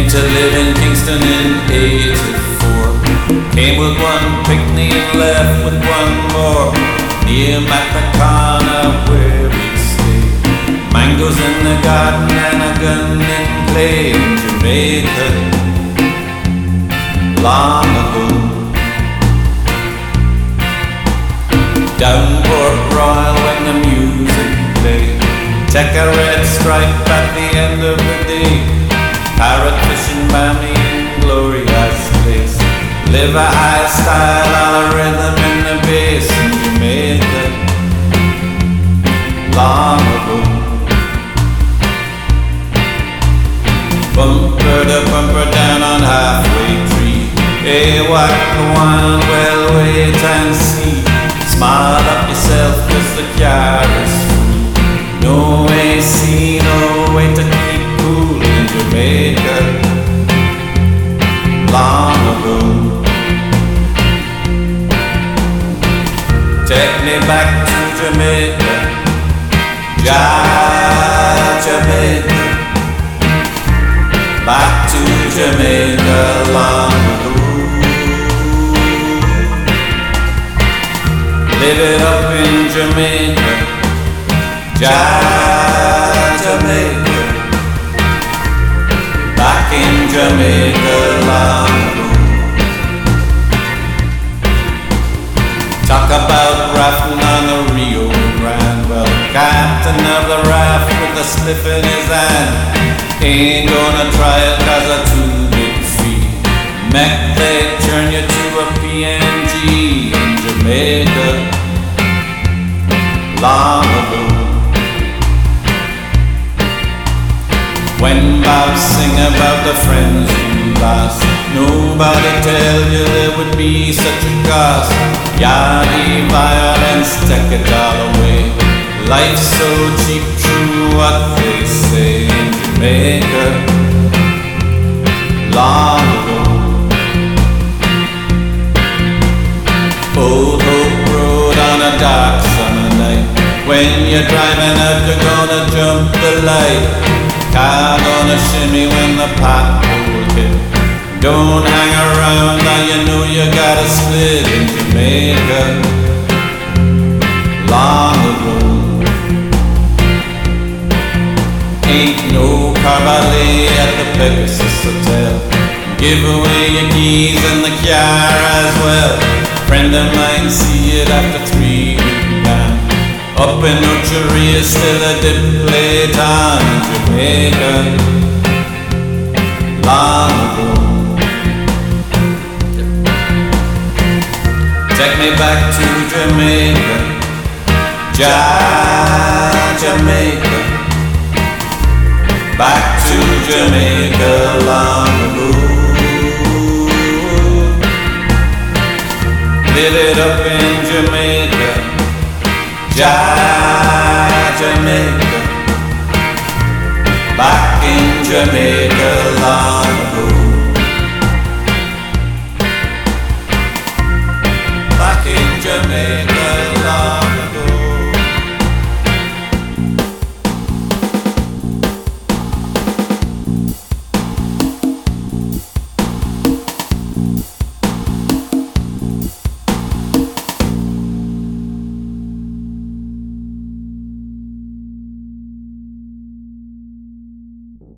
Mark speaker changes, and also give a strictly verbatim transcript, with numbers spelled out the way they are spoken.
Speaker 1: to live in Kingston in eighty-four. Came with one picnic and left with one more. Near Matacana where we stay. Mangoes in the garden and a gun in play in Jamaica long ago. Down Port Royal when the music played. Check a red stripe at the end of the day. Parrot fishing balmy in glorious place. Live a high style on a rhythm in the bass in Jamaica long ago. Bumper to bumper down on Halfway Tree. Hey, what the one, well, wait and see. Smile up yourself cause the car is free. No A C, no way to keep cool in Jamaica long ago. Take me back to Jamaica, Jah Jamaica. Back to Jamaica long ago. Live it up in Jamaica, Jah Jamaica. Back in Jamaica long ago. Talk about rafting on the Rio Grande. Well, captain of the raft with a spliff in his hand ain't gonna try it cause a too big fee. Mech they turn you to a P N G in Jamaica long ago. When Bob sing about the friends you lost, nobody tell you there would be such a cost. Yardie violence, take it all away. Life's so cheap, true what they say in Jamaica long ago. Old Hope Road on a dark summer night. When you're driving out, you're gonna jump the light. Car gonna shimmy when the pothole hit. Don't hang around, now you know you gotta split in Jamaica long ago. Ain't no car valet at the Pegasus Hotel. Give away your keys and the car as well. Friend of mine see it after three weeks down. Up in Ocheria still a dip play down in Jamaica long ago. Take me back to Jamaica, Jah Jamaica. Back to Jamaica long ago. Live it up in Jamaica, Jah Jamaica. Back in Jamaica long